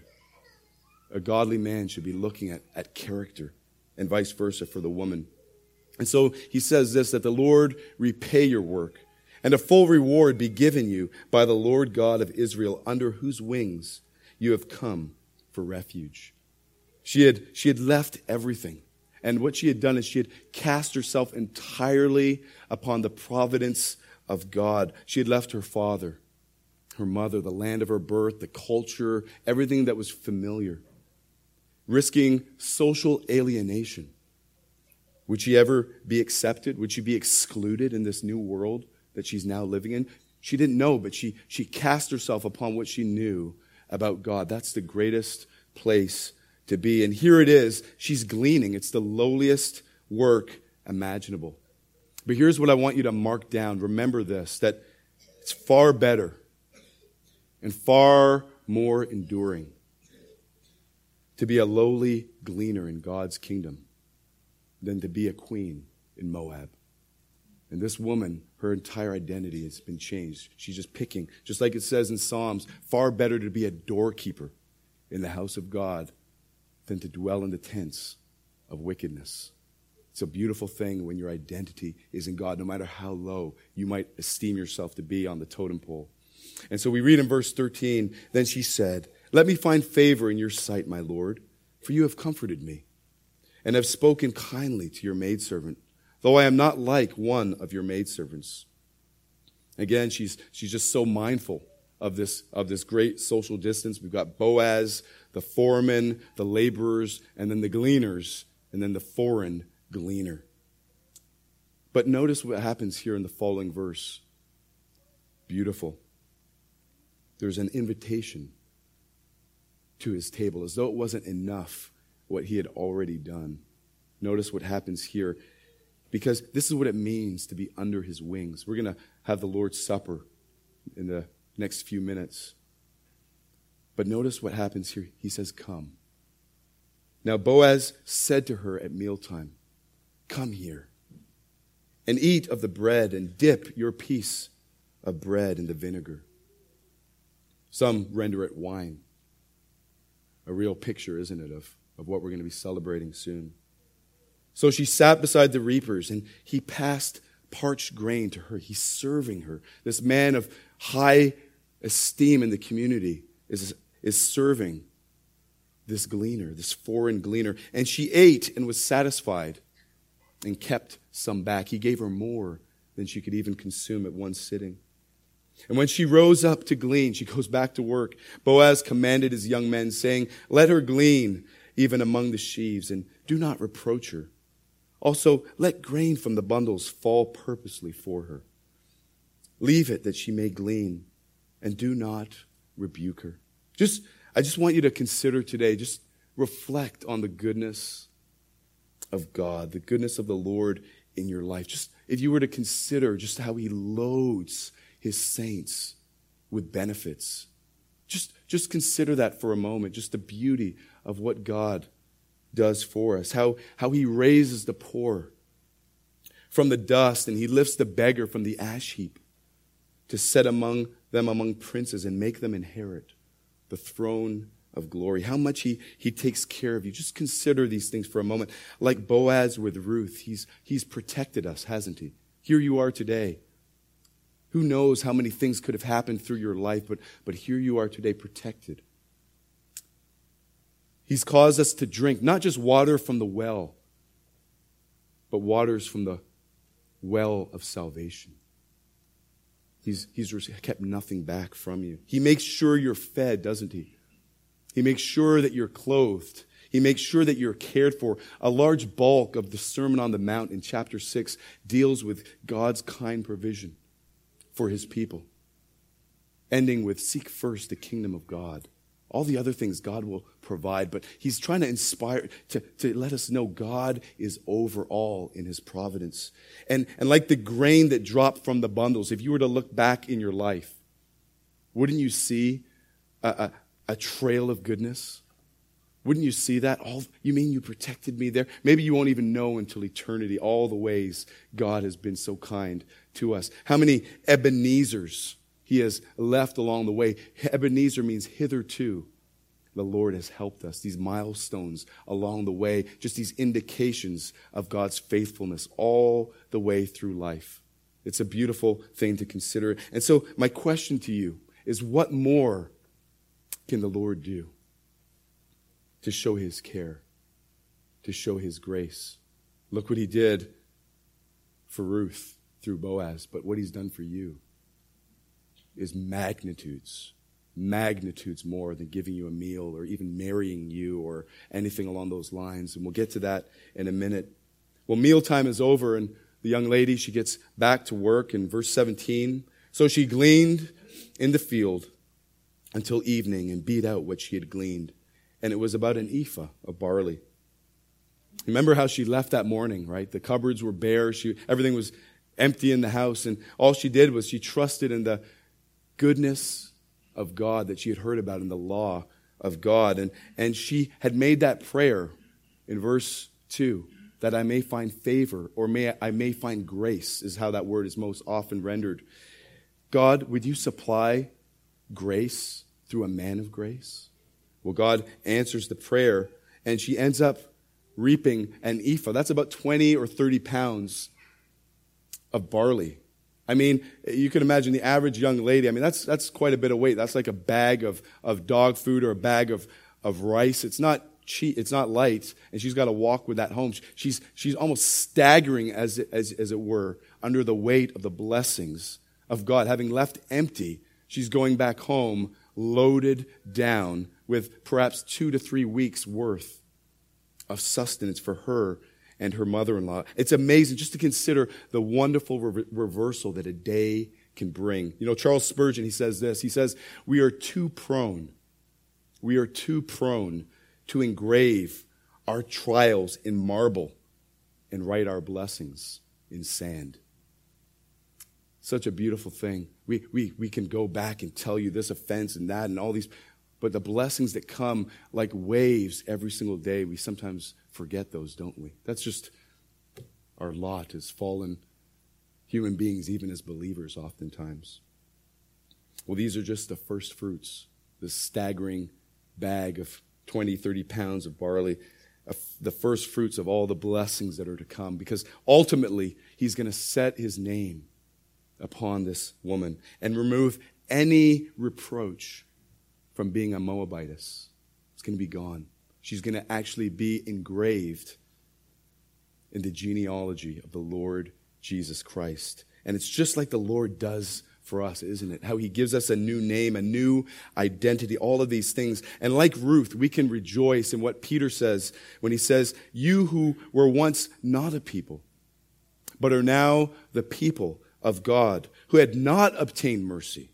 A godly man should be looking at, at character and vice versa for the woman. And so he says this, that the Lord repay your work and a full reward be given you by the Lord God of Israel, under whose wings you have come for refuge. She had, she had left everything. And what she had done is she had cast herself entirely upon the providence of God. She had left her father, her mother, the land of her birth, the culture, everything that was familiar, risking social alienation. Would she ever be accepted? Would she be excluded in this new world that she's now living in? She didn't know, but she, she cast herself upon what she knew about God. That's the greatest place to be. And here it is. She's gleaning. It's the lowliest work imaginable. But here's what I want you to mark down. Remember this, that it's far better and far more enduring to be a lowly gleaner in God's kingdom than to be a queen in Moab. And this woman, her entire identity has been changed. She's just picking, just like it says in Psalms, far better to be a doorkeeper in the house of God than to dwell in the tents of wickedness. It's a beautiful thing when your identity is in God, no matter how low you might esteem yourself to be on the totem pole. And so we read in verse thirteen, then she said, let me find favor in your sight, my Lord, for you have comforted me, and have spoken kindly to your maidservant, though I am not like one of your maidservants. Again, she's she's just so mindful of this, of this great social distance. We've got Boaz, the foreman, the laborers, and then the gleaners, and then the foreign gleaner. But notice what happens here in the following verse. Beautiful. There's an invitation to his table, as though it wasn't enough what he had already done. Notice what happens here, because this is what it means to be under his wings. We're going to have the Lord's Supper in the next few minutes. But notice what happens here. He says, come. Now Boaz said to her at mealtime, come here and eat of the bread and dip your piece of bread in the vinegar. Some render it wine. A real picture, isn't it, of, of what we're going to be celebrating soon. So she sat beside the reapers, and he passed parched grain to her. He's serving her. This man of high esteem in the community is, is serving this gleaner, this foreign gleaner. And she ate and was satisfied and kept some back. He gave her more than she could even consume at one sitting. And when she rose up to glean, she goes back to work. Boaz commanded his young men, saying, let her glean even among the sheaves, and do not reproach her. Also, let grain from the bundles fall purposely for her. Leave it that she may glean, and do not rebuke her. Just, I just want you to consider today, just reflect on the goodness of God, the goodness of the Lord in your life. Just if you were to consider just how he loads his saints with benefits. Just, just consider that for a moment, just the beauty of what God does for us, how, how he raises the poor from the dust, and he lifts the beggar from the ash heap to set among them among princes and make them inherit the throne of glory. How much he, he takes care of you. Just consider these things for a moment. Like Boaz with Ruth, he's, he's protected us, hasn't he? Here you are today. Who knows how many things could have happened through your life, but, but here you are today protected. He's caused us to drink not just water from the well, but waters from the well of salvation. He's, he's kept nothing back from you. He makes sure you're fed, doesn't he? He makes sure that you're clothed. He makes sure that you're cared for. A large bulk of the Sermon on the Mount in chapter six deals with God's kind provision for his people, ending with seek first the kingdom of God. All the other things God will provide, but he's trying to inspire, to, to let us know God is over all in his providence. And, and like the grain that dropped from the bundles, if you were to look back in your life, wouldn't you see a, a, a trail of goodness? Wouldn't you see that? All, you mean you protected me there? Maybe you won't even know until eternity all the ways God has been so kind to us. How many Ebenezers he has left along the way. Ebenezer means hitherto. The Lord has helped us. These milestones along the way, just these indications of God's faithfulness all the way through life. It's a beautiful thing to consider. And so my question to you is, what more can the Lord do to show his care, to show his grace? Look what he did for Ruth through Boaz, but what he's done for you is magnitudes, magnitudes more than giving you a meal or even marrying you or anything along those lines. And we'll get to that in a minute. Well, mealtime is over, and the young lady, she gets back to work in verse seventeen. So she gleaned in the field until evening and beat out what she had gleaned. And it was about an ephah of barley. Remember how she left that morning, right? The cupboards were bare. She, everything was empty in the house. And all she did was she trusted in the goodness of God that she had heard about in the law of God. And, and she had made that prayer in verse two, that I may find favor, or may I may find grace, is how that word is most often rendered. God, would you supply grace through a man of grace? Well, God answers the prayer, and she ends up reaping an ephah. That's about twenty or thirty pounds of barley. I mean, you can imagine the average young lady. I mean, that's that's quite a bit of weight. That's like a bag of, of dog food or a bag of, of rice. It's not cheap. It's not light, and she's got to walk with that home. She's she's almost staggering, as it, as as it were, under the weight of the blessings of God. Having left empty, she's going back home loaded down with perhaps two to three weeks worth of sustenance for her and her mother-in-law. It's amazing just to consider the wonderful re- reversal that a day can bring. You know, Charles Spurgeon, he says this. He says, we are too prone, we are too prone to engrave our trials in marble and write our blessings in sand. Such a beautiful thing. We, we, we can go back and tell you this offense and that and all these, but the blessings that come like waves every single day, we sometimes forget those, don't we? That's just our lot as fallen human beings, even as believers oftentimes. Well, these are just the first fruits, this staggering bag of twenty, thirty pounds of barley, the first fruits of all the blessings that are to come, because ultimately he's going to set his name upon this woman and remove any reproach from being a Moabitess. It's going to be gone. She's going to actually be engraved in the genealogy of the Lord Jesus Christ. And it's just like the Lord does for us, isn't it? How he gives us a new name, a new identity, all of these things. And like Ruth, we can rejoice in what Peter says when he says, you who were once not a people, but are now the people of God, who had not obtained mercy,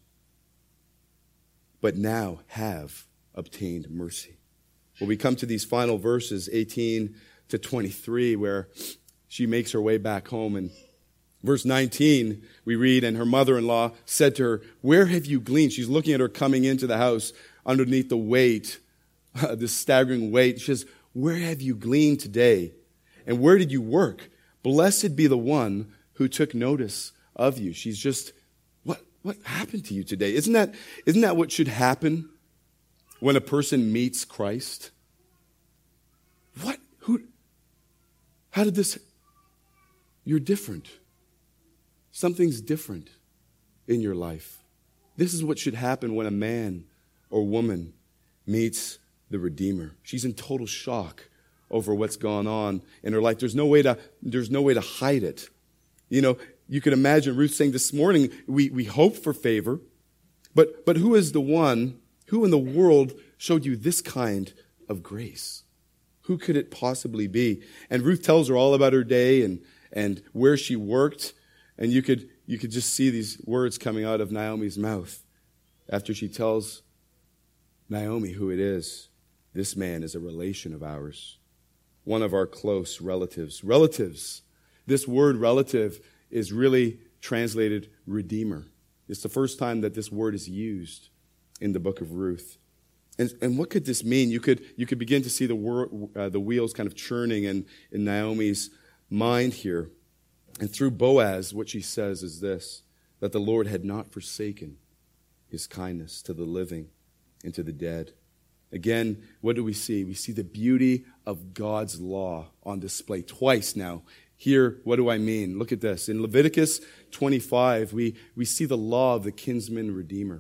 but now have obtained mercy. Well, we come to these final verses, eighteen to twenty-three, where she makes her way back home. And verse nineteen, we read, and her mother-in-law said to her, where have you gleaned? She's looking at her coming into the house underneath the weight, uh, this staggering weight. She says, where have you gleaned today? And where did you work? Blessed be the one who took notice of you. She's just, what, what happened to you today? Isn't that, isn't that what should happen when a person meets Christ? What? Who? How did this? You're different. Something's different in your life. This is what should happen when a man or woman meets the Redeemer. She's in total shock over what's gone on in her life. There's no way to, there's no way to hide it. You know, you can imagine Ruth saying this morning, we, we hope for favor, but, but who is the one, who in the world showed you this kind of grace? Who could it possibly be? And Ruth tells her all about her day and, and where she worked. And you could, you could just see these words coming out of Naomi's mouth after she tells Naomi who it is. This man is a relation of ours, one of our close relatives. Relatives. This word relative is really translated redeemer. It's the first time that this word is used in the book of Ruth. And, and what could this mean? You could, you could begin to see the, wor- uh, the wheels kind of churning in, in Naomi's mind here. And through Boaz, what she says is this, that the Lord had not forsaken his kindness to the living and to the dead. Again, what do we see? We see the beauty of God's law on display twice now. Here, what do I mean? Look at this. In Leviticus twenty-five, we, we see the law of the kinsman redeemer.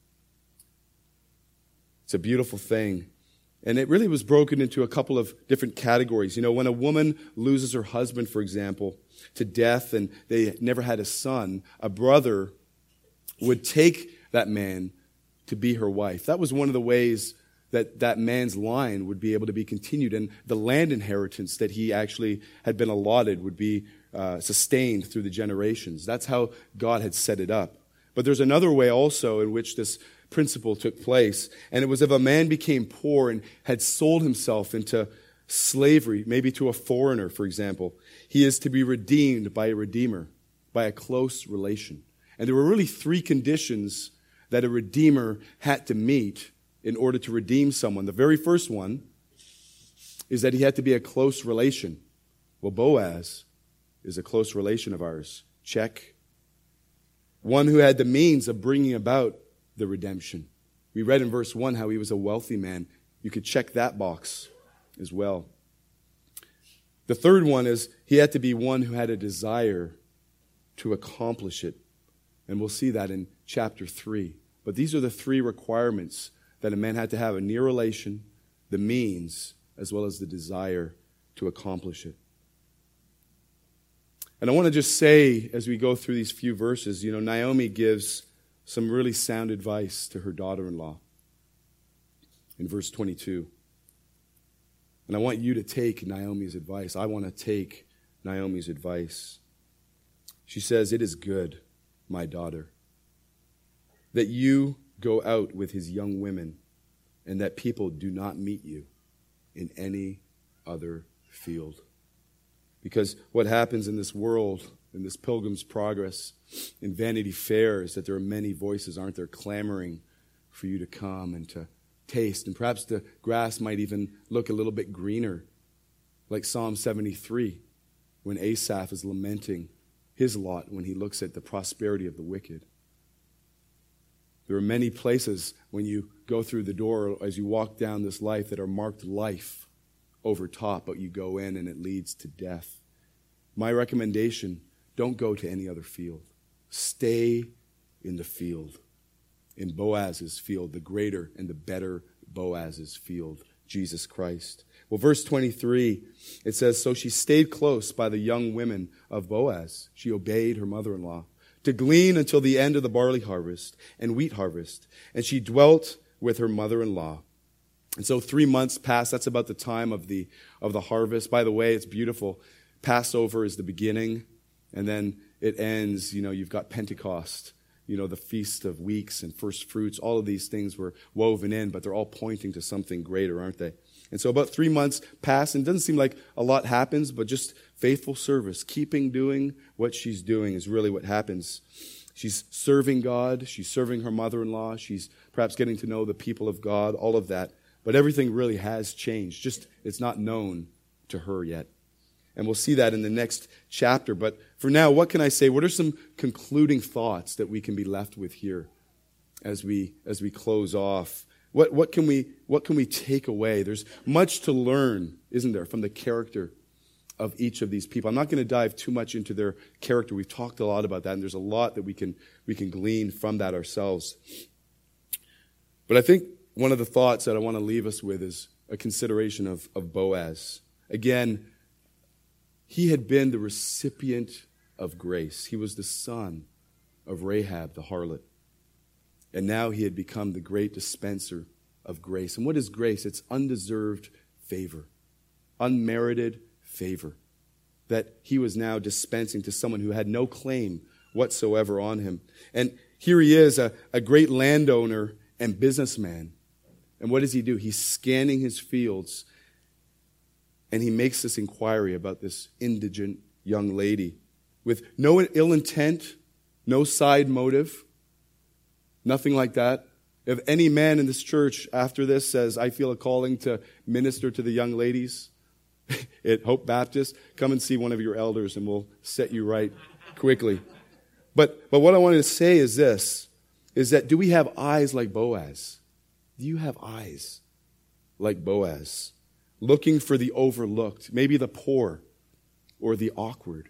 It's a beautiful thing. And it really was broken into a couple of different categories. You know, when a woman loses her husband, for example, to death and they never had a son, a brother would take that man to be her wife. That was one of the ways that that man's line would be able to be continued. And the land inheritance that he actually had been allotted would be uh, sustained through the generations. That's how God had set it up. But there's another way also in which this principle took place. And it was if a man became poor and had sold himself into slavery, maybe to a foreigner, for example, he is to be redeemed by a redeemer, by a close relation. And there were really three conditions that a redeemer had to meet in order to redeem someone. The very first one is that he had to be a close relation. Well, Boaz is a close relation of ours. Check. One who had the means of bringing about the redemption. We read in verse one how he was a wealthy man. You could check that box as well. The third one is he had to be one who had a desire to accomplish it. And we'll see that in chapter three. But these are the three requirements that a man had to have: a near relation, the means, as well as the desire to accomplish it. And I want to just say, as we go through these few verses, you know, Naomi gives some really sound advice to her daughter-in-law in verse twenty-two. And I want you to take Naomi's advice. I want to take Naomi's advice. She says, "It is good, my daughter, that you go out with his young women, and that people do not meet you in any other field." Because what happens in this world, in this pilgrim's progress, in Vanity Fair, is that there are many voices, aren't there, clamoring for you to come and to taste. And perhaps the grass might even look a little bit greener, like Psalm seventy-three, when Asaph is lamenting his lot when he looks at the prosperity of the wicked. There are many places when you go through the door as you walk down this life that are marked life over top, but you go in and it leads to death. My recommendation, don't go to any other field. Stay in the field, in Boaz's field, the greater and the better Boaz's field, Jesus Christ. Well, verse twenty-three, it says, "So she stayed close by the young women of Boaz. She obeyed her mother-in-law to glean until the end of the barley harvest and wheat harvest. And she dwelt with her mother-in-law." And so three months passed. That's about the time of the of the harvest. By the way, it's beautiful. Passover is the beginning, and then it ends. You know, you've got Pentecost, you know, the Feast of Weeks and First Fruits. All of these things were woven in, but they're all pointing to something greater, aren't they? And so about three months pass, and it doesn't seem like a lot happens, but just faithful service, keeping doing what she's doing is really what happens. She's serving God. She's serving her mother-in-law. She's perhaps getting to know the people of God, all of that. But everything really has changed. Just it's not known to her yet. And we'll see that in the next chapter. But for now, what can I say? What are some concluding thoughts that we can be left with here as we as we close off? What what can we what can we take away? There's much to learn, isn't there, from the character of each of these people. I'm not going to dive too much into their character. We've talked a lot about that, and there's a lot that we can we can glean from that ourselves. But I think one of the thoughts that I want to leave us with is a consideration of, of Boaz. Again, he had been the recipient of grace. He was the son of Rahab the harlot. And now he had become the great dispenser of grace. And what is grace? It's undeserved favor, unmerited favor that he was now dispensing to someone who had no claim whatsoever on him. And here he is, a, a great landowner and businessman. And what does he do? He's scanning his fields, and he makes this inquiry about this indigent young lady with no ill intent, no side motive, nothing like that. If any man in this church after this says, I feel a calling to minister to the young ladies at Hope Baptist, come and see one of your elders and we'll set you right quickly. But but what I wanted to say is this, is that do we have eyes like Boaz? Do you have eyes like Boaz? Looking for the overlooked, maybe the poor or the awkward.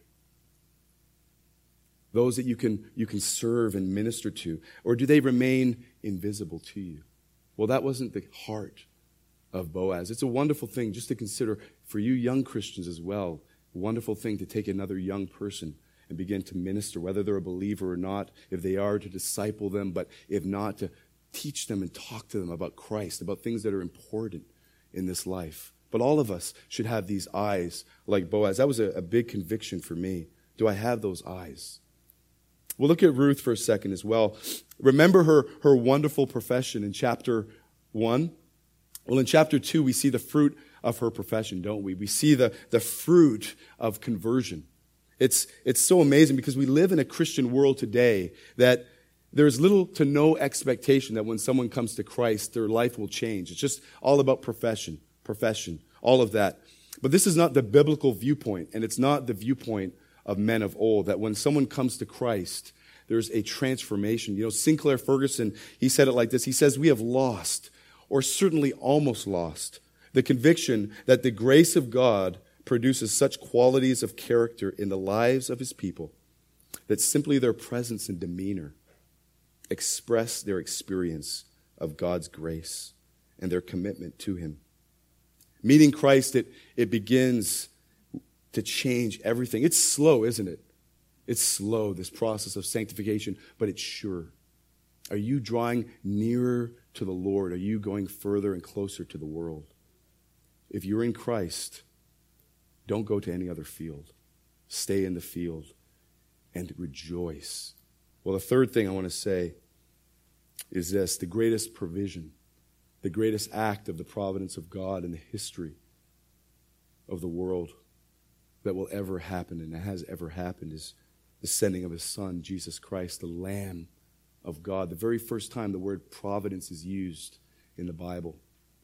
Those that you can you can serve and minister to. Or do they remain invisible to you? Well, that wasn't the heart of Boaz. It's a wonderful thing just to consider for you young Christians as well. A wonderful thing to take another young person and begin to minister, whether they're a believer or not. If they are, to disciple them, but if not, to teach them and talk to them about Christ, about things that are important in this life. But all of us should have these eyes like Boaz. That was a, a big conviction for me. Do I have those eyes? We'll look at Ruth for a second as well. Remember her, her wonderful profession in chapter one? Well, in chapter two, we see the fruit of her profession, don't we? We see the, the fruit of conversion. It's, it's so amazing because we live in a Christian world today that there's little to no expectation that when someone comes to Christ, their life will change. It's just all about profession, profession, all of that. But this is not the biblical viewpoint, and it's not the viewpoint of men of old, that when someone comes to Christ, there's a transformation. You know, Sinclair Ferguson, he said it like this. He says, we have lost, or certainly almost lost, the conviction that the grace of God produces such qualities of character in the lives of his people that simply their presence and demeanor express their experience of God's grace and their commitment to him. Meeting Christ, it, it begins to change everything. It's slow, isn't it? It's slow, this process of sanctification, but it's sure. Are you drawing nearer to the Lord? Are you going further and closer to the world? If you're in Christ, don't go to any other field. Stay in the field and rejoice. Well, the third thing I want to say is this: the greatest provision, the greatest act of the providence of God in the history of the world that will ever happen and has ever happened is the sending of his Son, Jesus Christ, the Lamb of God. The very first time the word providence is used in the Bible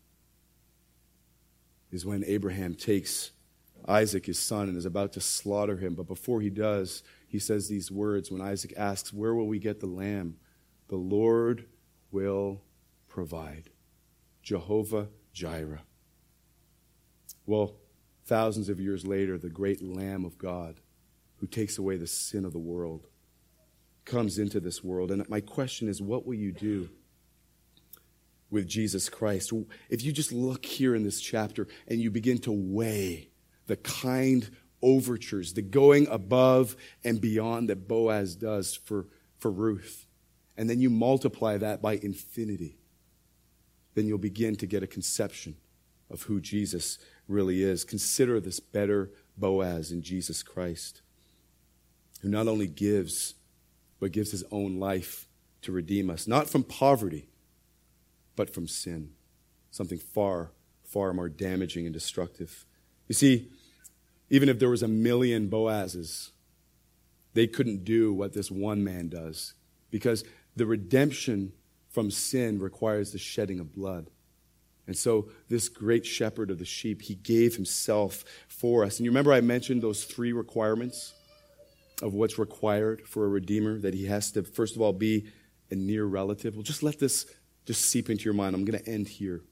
is when Abraham takes Isaac, his son, and is about to slaughter him. But before he does, he says these words when Isaac asks, where will we get the lamb? The Lord will provide. Jehovah Jireh. Well, thousands of years later, the great Lamb of God, who takes away the sin of the world, comes into this world. And my question is, what will you do with Jesus Christ? If you just look here in this chapter and you begin to weigh the kind overtures, the going above and beyond that Boaz does for, for Ruth, and then you multiply that by infinity, then you'll begin to get a conception of who Jesus really is. Consider this better Boaz in Jesus Christ, who not only gives, but gives his own life to redeem us, not from poverty, but from sin, something far, far more damaging and destructive. You see, even if there was a million Boazes, they couldn't do what this one man does, because the redemption from sin requires the shedding of blood. And so this great shepherd of the sheep, he gave himself for us. And you remember I mentioned those three requirements of what's required for a redeemer, that he has to, first of all, be a near relative. Well, just let this just seep into your mind. I'm going to end here.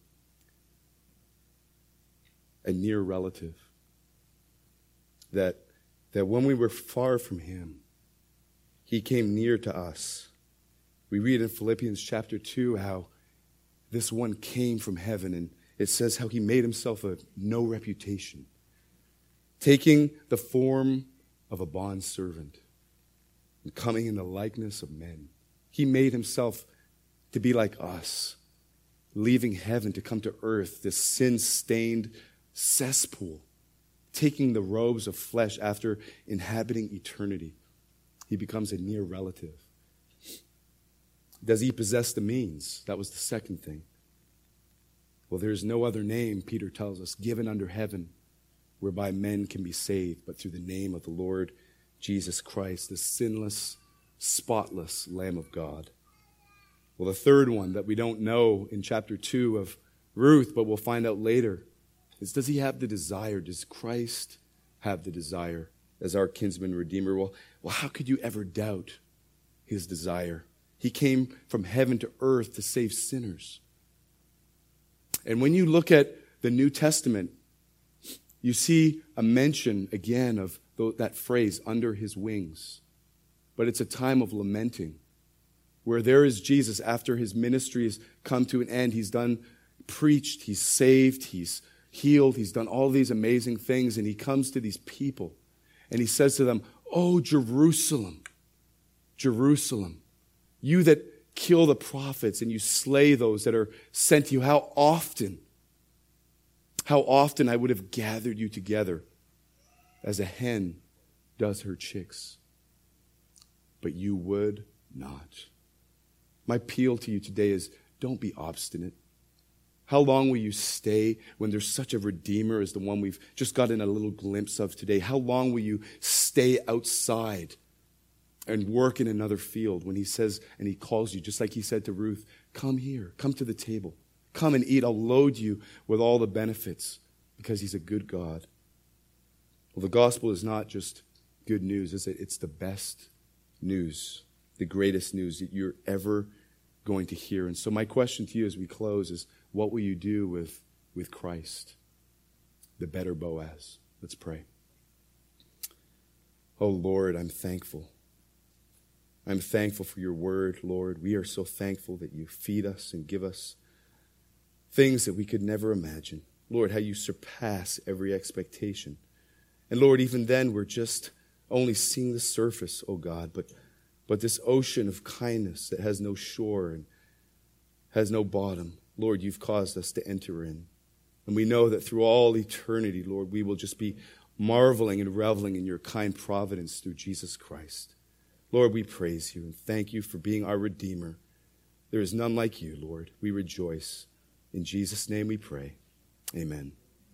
A near relative. That, that when we were far from him, he came near to us. We read in Philippians chapter two how this one came from heaven, and it says how he made himself of no reputation, taking the form of a bondservant and coming in the likeness of men. He made himself to be like us, leaving heaven to come to earth, this sin-stained cesspool, taking the robes of flesh after inhabiting eternity. He becomes a near relative. Does he possess the means? That was the second thing. Well, there is no other name, Peter tells us, given under heaven whereby men can be saved, but through the name of the Lord Jesus Christ, the sinless, spotless Lamb of God. Well, the third one that we don't know in chapter two of Ruth, but we'll find out later, is does he have the desire? Does Christ have the desire as our kinsman redeemer? Well, well, how could you ever doubt his desire? He came from heaven to earth to save sinners. And when you look at the New Testament, you see a mention again of that phrase, under his wings. But it's a time of lamenting, where there is Jesus after his ministry has come to an end. He's done, preached, he's saved, he's healed, he's done all these amazing things, and he comes to these people and he says to them, "Oh, Jerusalem, Jerusalem, you that kill the prophets and you slay those that are sent to you, how often, how often I would have gathered you together as a hen does her chicks, but you would not." My appeal to you today is, don't be obstinate. How long will you stay when there's such a redeemer as the one we've just gotten a little glimpse of today? How long will you stay outside and work in another field when he says, and he calls you, just like he said to Ruth, come here, come to the table, come and eat. I'll load you with all the benefits because he's a good God. Well, the gospel is not just good news, is it? It's the best news, the greatest news that you're ever going to hear. And so my question to you as we close is, what will you do with, with Christ, the better Boaz? Let's pray. Oh, Lord, I'm thankful. I'm thankful for your word, Lord. We are so thankful that you feed us and give us things that we could never imagine. Lord, how you surpass every expectation. And Lord, even then, we're just only seeing the surface, oh God, but, but this ocean of kindness that has no shore and has no bottom, Lord, you've caused us to enter in. And we know that through all eternity, Lord, we will just be marveling and reveling in your kind providence through Jesus Christ. Lord, we praise you and thank you for being our Redeemer. There is none like you, Lord. We rejoice. In Jesus' name we pray. Amen.